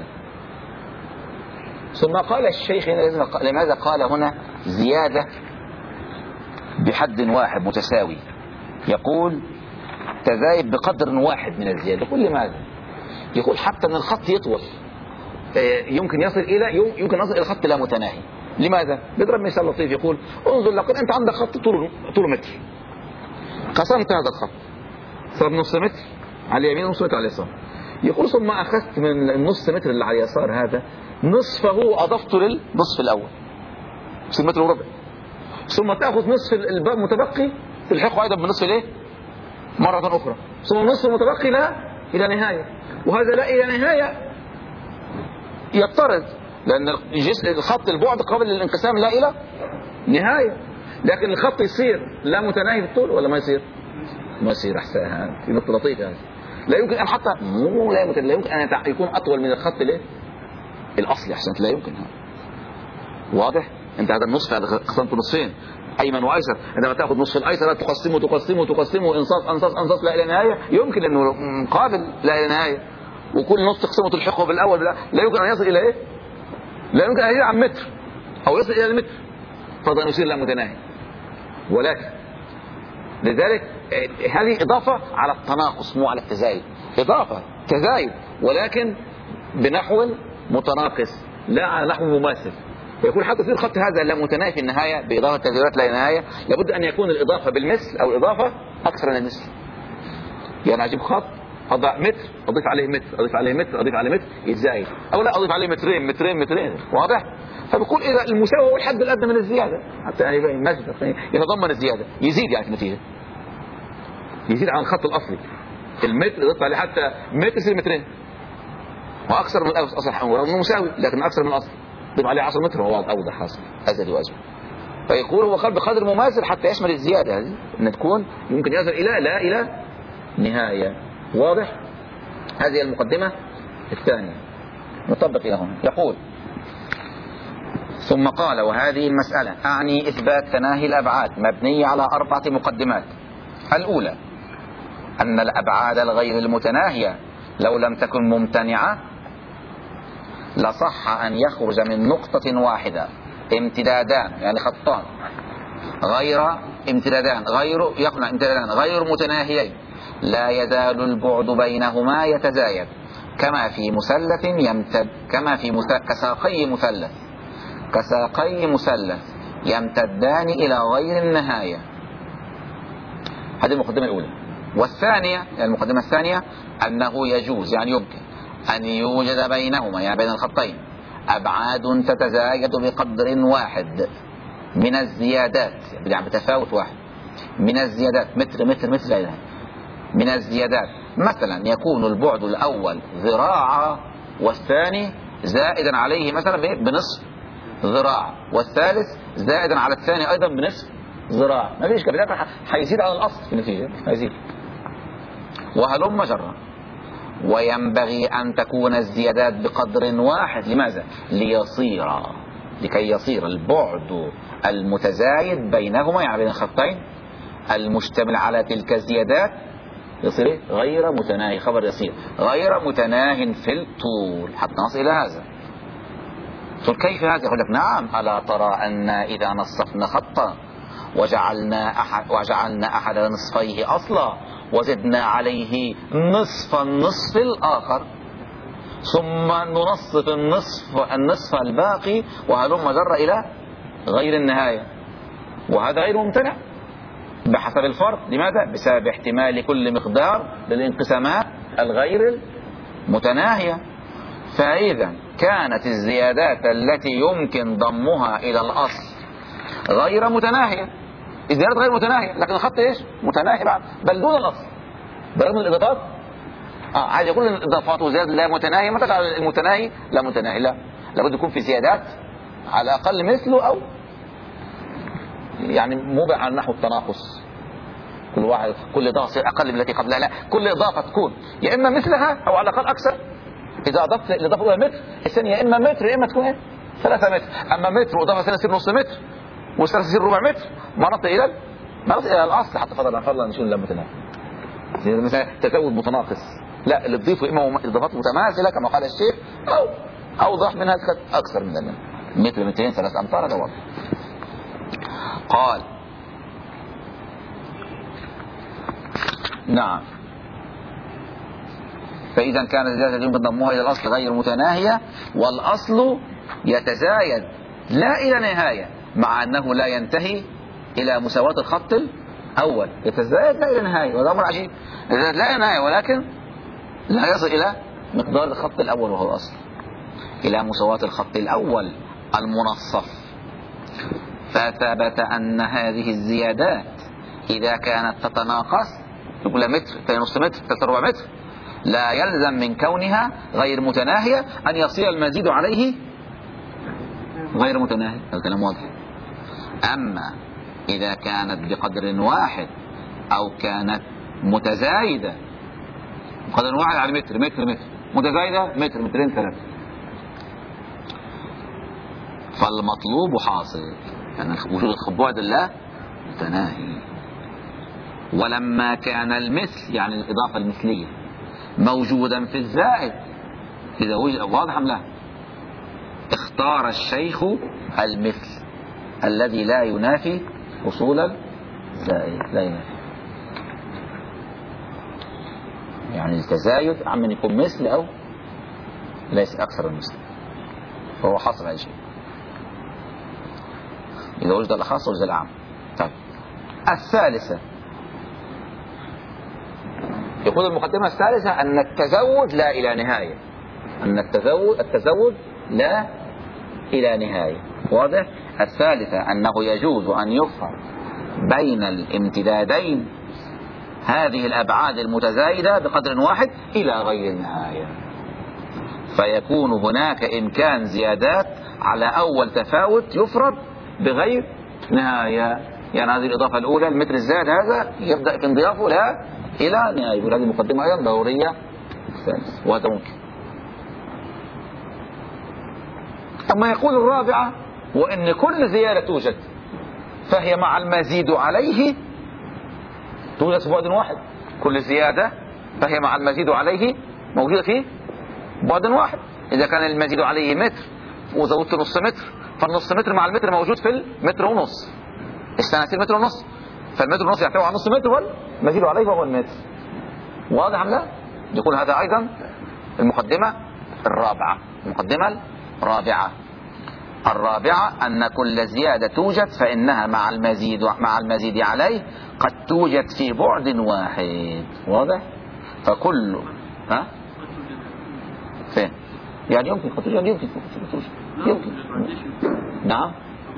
ثم قال الشيخ لماذا قال هنا زيادة بحد واحد متساوي؟ يقول تزايد بقدر واحد من الزيادة. يقول لماذا؟ يقول حتى أن الخط يطول، يمكن يصل إلى خط لا متناهي. لماذا؟ بيضرب مثال لطيف، يقول انظر لقد أنت عندك خط طوله متر، قسمت هذا الخط صار نص متر على اليمين ونص متر على اليسار. يقول ثم أخذت من النص متر اللي على اليسار هذا نصفه وأضفته للنصف الأول، نصف متر وربع، ثم تأخذ نصف الباب متبقي تلحقه أيضا بنصف الايه مرة أخرى، ثم النصف المتبقي لا إلى نهاية، وهذا لا إلى نهاية يضطرد، لأن الخط البعد قبل الانقسام لا إلى نهاية. لكن الخط يصير لا متناهي بالطول ولا ما يصير؟ ما يصير. أحسن، في نقطة لطيفة. لا يمكن أن حتى لا يمكن أن يكون أطول من الخط الأصلي. أحسنت، لا يمكن. هذا واضح؟ أنت هذا النصف قسمته نصفين أيمن وأيسر، عندما تأخذ نصف الأيسر تقسمه أنصاص لا إلى نهاية، يمكن أنه قابل لا إلى نهاية، وكل نص تقسمه تلحقه بالأول لا يمكن أن يصل إلى إيه؟ لا يمكن أن يصل عن متر أو يصل إلى المتر، فضل يصير لا متناهي. ولكن لذلك هذه إضافة على التناقص مو على التزايد، إضافة تزايد ولكن بنحو متناقص لا على نحو مماثل. يقول حتى في الخط هذا لا متناهي في النهاية بإضافة تزايدات لا نهاية، لابد أن يكون الإضافة بالمثل أو الإضافة أكثر من المثل. يعني أجيب خط أضع متر أضيف عليه متر يتزايد، أو لا أضيف عليه مترين. واضح؟ فبقول إذا المساوي هو الحد الأدنى من الزيادة، حتى يعني يتضمن الزيادة، يزيد يعني في النتيجة، يزيد عن الخط الأصلي. المتر يضيف عليه حتى متر يصير مترين وأكثر من الأصل، رغم مساوي لكن أكثر من الأصل، ضيف عليه 10 متر وهو أوضح حاصل أزل وأزل. فيقول هو قال بقدر مماثل حتى يشمل الزيادة هذه أن تكون يمكن يصل إلى نهاية. واضح؟ هذه المقدمة الثانية. نطبق إلى هنا. يقول ثم قال وهذه المسألة أعني إثبات تناهي الأبعاد مبنية على 4 مقدمات. الأولى أن الأبعاد الغير المتناهية لو لم تكن ممتنعة لصح أن يخرج من نقطة واحدة امتدادان، يعني خطان غير متناهيين لا يزال البعد بينهما يتزايد، كما في مثلث يمتد كساقي مثلث يمتدان إلى غير النهاية. هذه المقدمة الأولى. والثانية، يعني المقدمة الثانية، أنه يجوز، يعني يمكن أن يوجد بينهما، يعني بين الخطين، أبعاد تتزايد بقدر واحد من الزيادات، يعني بتفاوت واحد من الزيادات، متر من الزيادات. مثلا يكون البعد الأول ذراع والثاني زائدا عليه مثلا بنصف ذراع، والثالث زائدا على الثاني أيضا بنصف ذراع، ما فيش كبيرات، حيزيد على الأصل في النتيجة، حيزيد. وهلم جرا. وينبغي أن تكون الزيادات بقدر واحد. لماذا؟ لكي يصير البعد المتزايد بينهما، يعني بين الخطين المشتمل على تلك الزيادات، يصير غير متناهي. خبر يصير غير متناه في الطول حتى نصل إلى هذا. تقول كيف هذا؟ يقول لك نعم، ألا ترى أن إذا نصفنا خطا وجعلنا أحد نصفيه أصلا وزدنا عليه نصف النصف الآخر ثم ننصف النصف الباقي وهلم جر إلى غير النهاية، وهذا غير ممتنع بحسب الفرض. لماذا؟ بسبب احتمال كل مقدار للانقسامات الغير متناهية. فإذا كانت الزيادات التي يمكن ضمها إلى الأصل غير متناهية. الزيادات غير متناهية، لكن الخط إيش؟ متناهي بعد، بل دون الأصل، برغم الإضافات. عايز يقول الإضافات وزيادة لا متناهية، ما تجعل المتناهي لا متناهي، لا، لابد يكون في زيادات على الأقل مثله، أو يعني موضع على نحو التناقص، كل إضافة أقل من التي قبلها، لا، كل إضافة تكون يا إما مثلها أو على الأقل أكثر. إذا أضفت الإضافة الأولى متر، الثانية يا إما متر يا إما تكون 3 متر. أما متر وإضافة ثانية تصير نص متر، والثالثة تصير ربع متر، مناطق إلى الأصل، حتى فضلا نشيل لا متناهي. مثلا تزود متناقص، لا، اللي تضيفه إما إضافات متماثلة كما قال الشيخ، أو أوضح منها أكثر من ذلك، متر 200 3 أمتار، هذا واضح. قال نعم، فإذا كانت الزيادة يمكن ضمها إلى الأصل غير متناهية، والأصل يتزايد لا إلى نهاية، مع أنه لا ينتهي إلى مساواة الخط الأول، يتزايد لا إلى نهاية، وهذا أمر عجيب، يتزايد لا إلى نهاية، ولكن لا يصل إلى مقدار الخط الأول وهو الأصل، إلى مساواة الخط الأول المنصف. فثبت أن هذه الزيادات إذا كانت تتناقص، يقول متر، نص متر، 3/4 متر، لا يلزم من كونها غير متناهية أن يصير المزيد عليه غير متناهي. الكلام واضح. أما إذا كانت بقدر واحد أو كانت متزايدة، بقدر واحد على متر، متزايدة متر، 2 3، فالمطلوب حاصل، يعني وجود البعد الله متناهي. ولما كان المثل، يعني الإضافة المثلية، موجودا في الزائد، إذا وجد، واضح أم لا؟ اختار الشيخ المثل الذي لا ينافي أصول الزائد، لا ينافي، يعني التزايد عم يكون مثل أو ليس أكثر من مثل، فهو حصل أي شيء إذا وجد الأخص وجد العام. طيب، الثالثة، يقول المقدمة الثالثة أن التزود لا إلى نهاية، أن التزود لا إلى نهاية، واضح. الثالثة أنه يجوز أن يفهم بين الامتدادين هذه الأبعاد المتزايدة بقدر واحد إلى غير النهاية، فيكون هناك إمكان زيادات على أول تفاوت يفرض بغير نهاية. يعني هذه الإضافة الأولى، المتر الزائد هذا يبدأ في انضيافه لها إلى نهاية، يقول هذه مقدمة أيضا ضرورية الثالث، وهذا ممكن. أما يقول الرابعة، وإن كل زيادة توجد فهي مع المزيد عليه توجد في بعد واحد، كل زيادة فهي مع المزيد عليه موجودة في بعد واحد. إذا كان المزيد عليه متر وزودت نص متر، فالنص متر مع المتر موجود في المتر ونص، السنتين متر ونص، فالمتر ونص يحتوي على نص متر والمزيد عليه وهو المتر، واضح أم لا؟ يقول هذا أيضا المقدمة الرابعة. المقدمة الرابعة أن كل زيادة توجد فإنها مع المزيد عليه قد توجد في بعد واحد، واضح. فكل فين يعني يمكن قد توجد، يمكن نعم،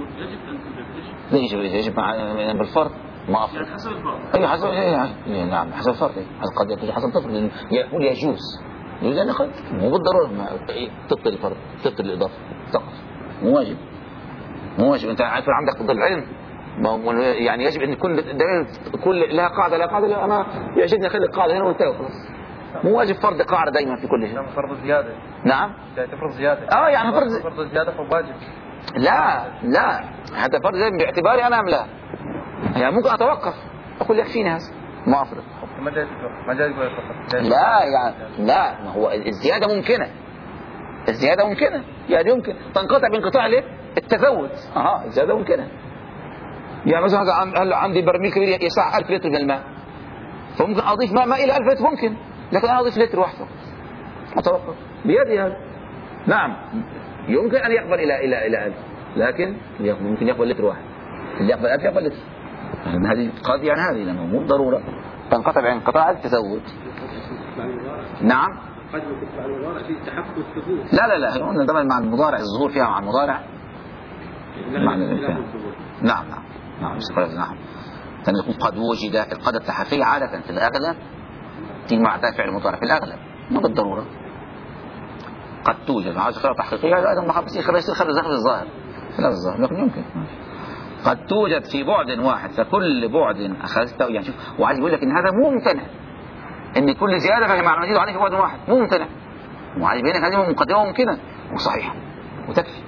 يجب بالفرض ما أفرض، أي حسب، نعم حسب الفرض، قد يكون حسب الفرض، يقول يجوز يعني قد مو بالضرورة تبطل الفرض، تبطل الإضافة، تقف، مو واجب. أنت عارف عندك ضد العلم، يعني يجب أن كل لها قاعدة، لا أنا يعجبني أخلي القاعدة هنا وانتهى خلاص، مو واجب فرض قاعدة دائما في كل شيء.
فرض زيادة.
نعم.
تفرض زيادة.
يعني
فرض زيادة فواجب.
لا هذا فرض زيادة باعتباري أنا أم لا؟ يعني ممكن أتوقف أقول يكفيني هذا ما أفرض.
ما جاي
لا يعني لا، ما هو الزيادة ممكنة، يعني يمكن تنقطع بانقطاع التزود. الزيادة ممكنة. يعني مثلا هلا عندي برميل كبير يسع 1000 لتر من الماء، فممكن أضيف ماء إلى 1000 لتر، ممكن، لكن أنا أضيف لتر واحد أتوقف بيدي هذا. نعم يمكن أن يقبل إلى 1000، لكن ممكن يقبل لتر واحد، اللي يقبل 1000 يقبل لتر. هذه قد يعني هذه لأنه مو ضرورة تنقطع بانقطاع التزود. نعم
قد يكون مع المضارع في تحقق الثبوت.
لا هنا طبعا مع المضارع الظهور فيها مع المضارع معنى الإمكان. نعم نعم. كان يقول قد وجد. القد التحقيقية عادة في الأغلب تيجي مع فعل المضارع في الأغلب ما بالضرورة. قد توجد عاوز قراءة تحقيقية أيضا ما يصير خبر الظاهر خلاف الظاهر لكن يمكن. قد توجد في بعد واحد فكل بعد أخذته يعني شوف. وعايز يقول لك إن هذا ممتنع إن كل زيادة فهي مع المزيد عليه في بعد واحد ممتنع. وعايز يبين لك هذه مقدمة ممكنة وصحيحة وتكفي.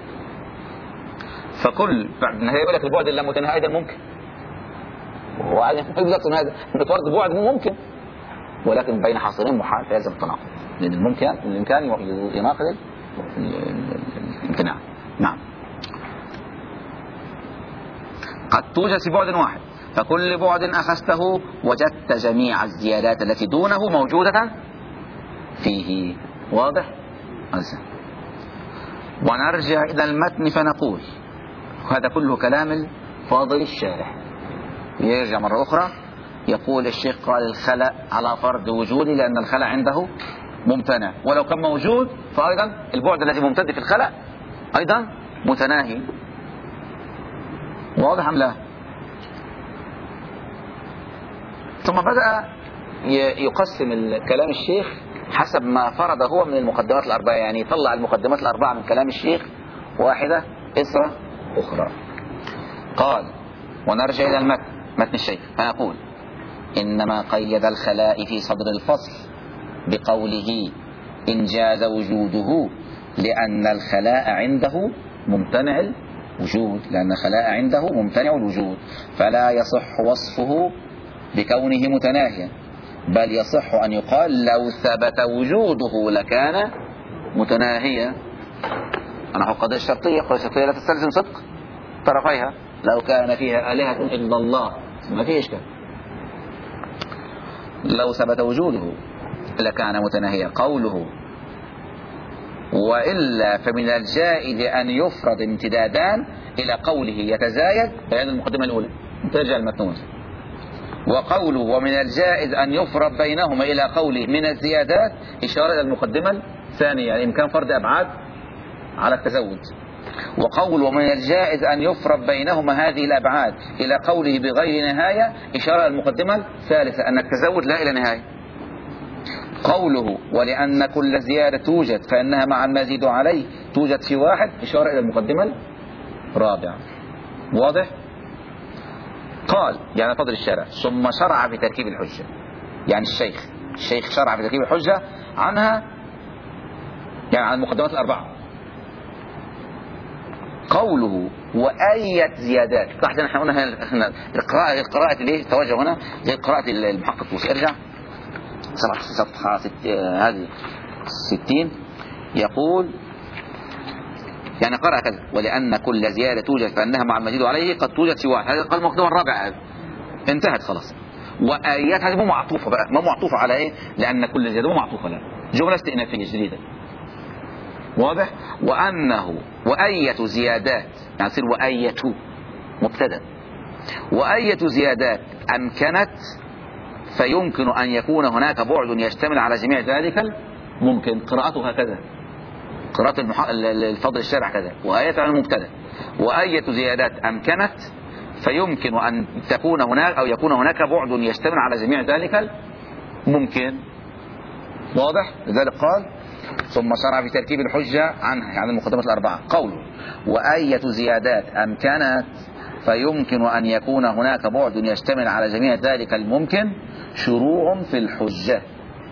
فكل بعد النهاية يقول لك البعد اللامتناهي أيضا ممكن. وعايز يقول لك هذا فرض بعد ممكن ولكن بين حاصرين محال فيلزم التناقض لأن الممكن الإمكان يناقض الامتناع. نعم. قد توجد في بعد واحد فكل بعد أخذته وجدت جميع الزيادات التي دونه موجودة فيه. واضح؟ ونرجع إلى المتن فنقول وهذا كله كلام الفاضل الشارح. يرجع مرة أخرى يقول الشيخ قال الخلأ على فرض وجودي لأن الخلأ عنده ممتنع ولو كان موجود فأيضا البعد الذي ممتد في الخلأ أيضا متناهي. واضح أم لا؟ ثم بدأ يقسم كلام الشيخ حسب ما فرض هو من المقدمات الأربعة يعني يطلع المقدمات الأربعة من كلام الشيخ واحدة إسرة أخرى. قال ونرجع إلى المتن متن الشيخ فنقول إنما قيد الخلاء في صدر الفصل بقوله إن جاز وجوده لأن الخلاء عنده ممتنع الوجود لأن الخلاء عنده ممتنع الوجود فلا يصح وصفه بكونه متناهيا بل يصح أن يقال لو ثبت وجوده لكان متناهيا. أنا القضية الشرطية لا تستلزم صدق طرفيها لو كان فيها آلهة إلا الله ما فيه إشكال. لو ثبت وجوده لكان متناهيا. قوله وإلا فمن الجائز أن يفرض امتدادان إلى قوله يتزايد بيان المقدمة الأولى ترجع المتنون. وقوله ومن الجائز أن يفرض بينهما إلى قوله من الزيادات إشارة إلى المقدمة الثانية يعني إمكان فرض أبعاد على التزود. وقول ومن الجائز أن يفرض بينهما هذه الأبعاد إلى قوله بغير نهاية إشارة إلى المقدمة الثالثة أن التزود لا إلى نهاية. قوله ولأن كل زيادة توجد فإنها مع المزيد عليه توجد في واحد إشارة إلى المقدمة الرابعة. واضح؟ قال يعني فضل الشرع ثم شرع في تركيب الحجة يعني الشيخ شرع في تركيب الحجة عنها يعني عن المقدمات الأربعة. قوله وأية زيادات تحت نحن قلنا القراءة ليه توجه هنا زي قراءة المحقق الطوسي. ارجع صفحة هذه 60 يقول يعني قرأ كذا ولأن كل زيادة توجد فإنها مع المزيد عليه قد توجد في واحد. هذا قال المقدمة الرابعة هذا انتهت خلاص. وآيات هذه مو معطوفة بقى ما معطوفة على إيه لأن كل زيادة مو معطوفة لا جملة استئنافية جديدة. واضح؟ وأنه وأية زيادات يعني تصير وأية مبتدأ وأية زيادات أمكنت فيمكن أن يكون هناك بعد يشتمل على جميع ذلك ممكن. قراءته هكذا قراءة الفضل الشارع كذا وآية عن المبتدأ وآية زيادات أمكنت فيمكن أن تكون هناك أو يكون هناك بعد يشتمل على جميع ذلك ممكن. واضح؟ لذلك قال ثم شرع في تركيب الحجة عنها يعني المقدمات الأربعة. قوله وآية زيادات أمكنت فيمكن أن يكون هناك بعد يشتمل على جميع ذلك الممكن شروع في الحجة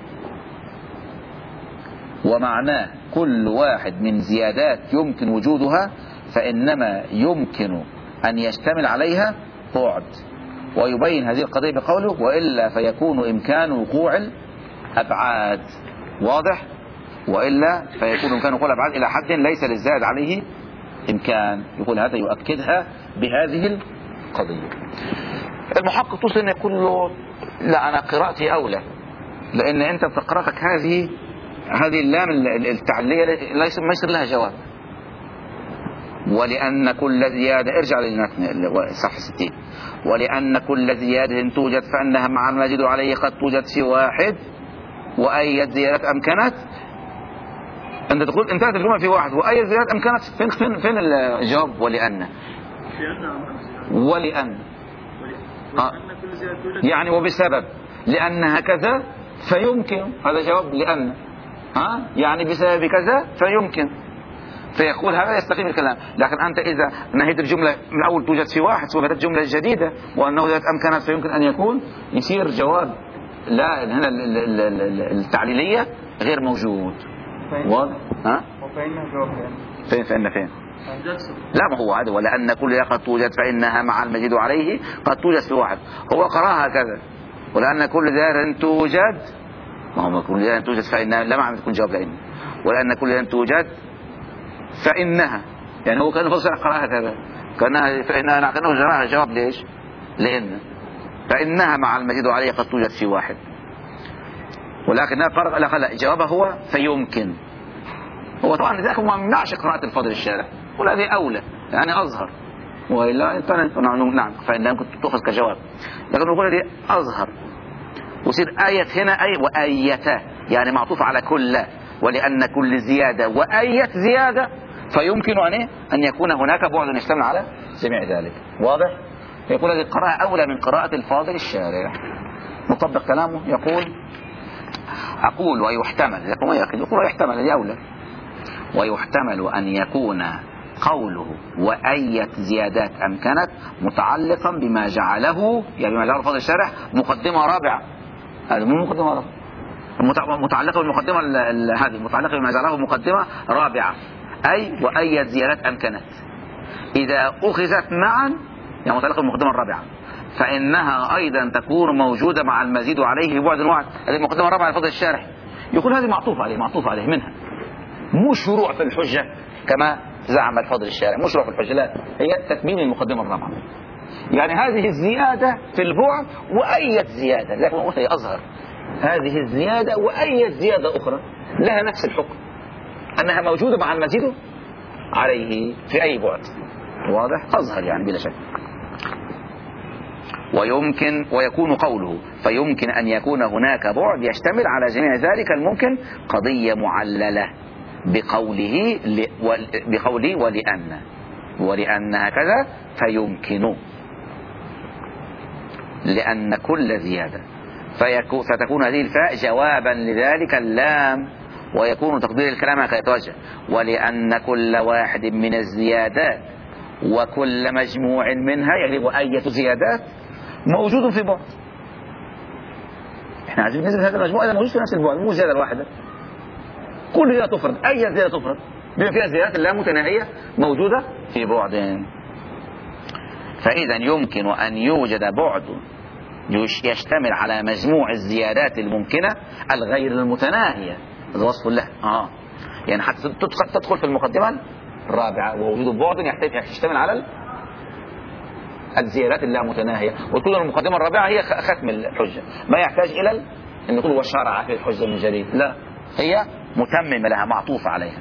ومعناه كل واحد من زيادات يمكن وجودها فإنما يمكن أن يشتمل عليها بعد. ويبين هذه القضية بقوله وإلا فيكون إمكان وقوع الأبعاد. واضح؟ وإلا فيكون إمكان وقوع الأبعاد إلى حد ليس للزائد عليه إمكان. يقول هذا يؤكدها بهذه القضية. المحقق توصل أن يقول له لا أنا قراءتي أولى لأن أنت في قراءتك هذه اللام التعلية ما يصير لها جواب. ولأن كل زيادة ارجع للمتن صفحة 60 ولأن كل زيادة توجد فإنها مع المزيد عليه قد توجد في واحد وأي زيادات أمكنت. أنت تقول انتهت الجملة في واحد وأي زيادات أمكنت. فين الجواب؟ ولأن. ولأن يعني وبسبب، لأنها كذا فيمكن. هذا جواب لأن. يعني بسبب كذا فيمكن، فيقول هذا يستقيم الكلام. لكن أنت إذا نهيت الجملة من أول توجد في واحد ثم بدأت جملة جديدة وأنه إذا أمكنت فيمكن أن يكون، يصير جواب لا هنا التعليلية غير موجود. واضح؟
وفإنها جواب
فين؟ لا، ما هو هذا ولأن كل قد توجد فإنها مع المزيد عليه قد توجد في واحد. هو قراها كذا ولأن كل ذات توجد، ما هو كل ذات توجد فإنها لا معنى تكون جواب لأن. ولأن كل ذات توجد فإنها، يعني هو كان فصل قراها كذا فإنها كأنه جراها جواب ليش؟ لأن فإنها مع المزيد عليه قد توجد في واحد. ولكنها فرق لا جوابه هو فيمكن. هو طبعا لذلك ما منعش قراءة الفضل الشارع، والذي أولى يعني أظهر، وإلا نعم فإنها ممكن تأخذ كجواب، لكن نقول الذي أظهر. وصير آية هنا أي وآية يعني معطوف على كل، ولأن كل زيادة وآية زيادة فيمكن أن يكون هناك بعد يشتمل على جميع ذلك. واضح؟ يقول هذه القراءة أولى من قراءة الفاضل الشارع. مطبق كلامه أقول ويحتمل، يقول ويحتمل هذه أولى. ويحتمل أن يكون قوله وأية زيادات أمكنت متعلقا بما جعله، يعني بما جعله فاضل الشارع مقدمة رابعة. هذا مو مقدمة رابعة، متعلقة بالمقدمة هذه متعلقة بما جعله مقدمة رابعة، أي وأية زيادات أمكنت إذا أخذت معا، يعني متعلقة بالمقدمة الرابعة، فإنها أيضا تكون موجودة مع المزيد عليه ببعد واحد. هذه المقدمة الرابعة لفضل الشارح. يقول هذه معطوف عليه منها، مو شروع في الحجة كما زعم الفضل الشارع، مو شروع في الحجة، لا، هي تتميم المقدمة الرابعة. يعني هذه الزيادة في البعد وأي زيادة، لكن هي أظهر هذه الزيادة وأي زيادة أخرى لها نفس الحكم، أنها موجودة مع المزيد عليه في أي بعد. واضح؟ أظهر يعني بلا شك. ويمكن ويكون قوله فيمكن أن يكون هناك بعد يشتمل على جميع ذلك الممكن قضية معللة بقوله ولأن هكذا فيمكن، لأن كل زيادة فتكون هذه الفاء جوابا لذلك اللام، ويكون تقدير الكلام كيتوجه ولأن كل واحد من الزيادات وكل مجموع منها، يعني وأية زيادات موجود في بعد. احنا عايزين نسبة هذا المجموع إذا موجود في نفس البعد، مو زيادة واحدة. كل زيادة تفرد، أي زيادة تفرد بما فيها زيادات لا متناهية موجودة في بعد. فإذا يمكن أن يوجد بعد يشتمل على مجموع الزيادات الممكنة الغير المتناهية. هذا وصف له يعني حتى تدخل في المقدمة الرابعة، ووجود بعد يشتمل على الزيادات اللامتناهية، وتكون المقدمة الرابعة هي ختم الحجة، ما يحتاج إلى أن نقول وشرع في الحجة من جديد، لا، هي متممة لها معطوفة عليها.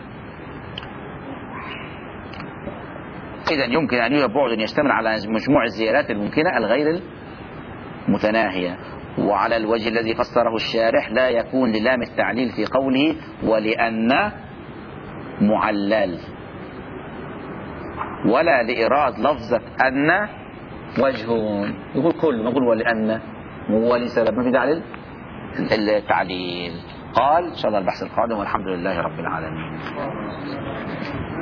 إذا يمكن أن يوجد بعد يشتمل على مجموع الزيادات الممكنة الغير المتناهية، وعلى الوجه الذي فسره الشارح لا يكون للام التعليل في قوله ولأن معلل، ولا لإراد لفظة أن وجه. يقول كل نقول ولأن ولسبب، ما في داعي للتعليل. قال إن شاء الله البحث القادم، والحمد لله رب العالمين.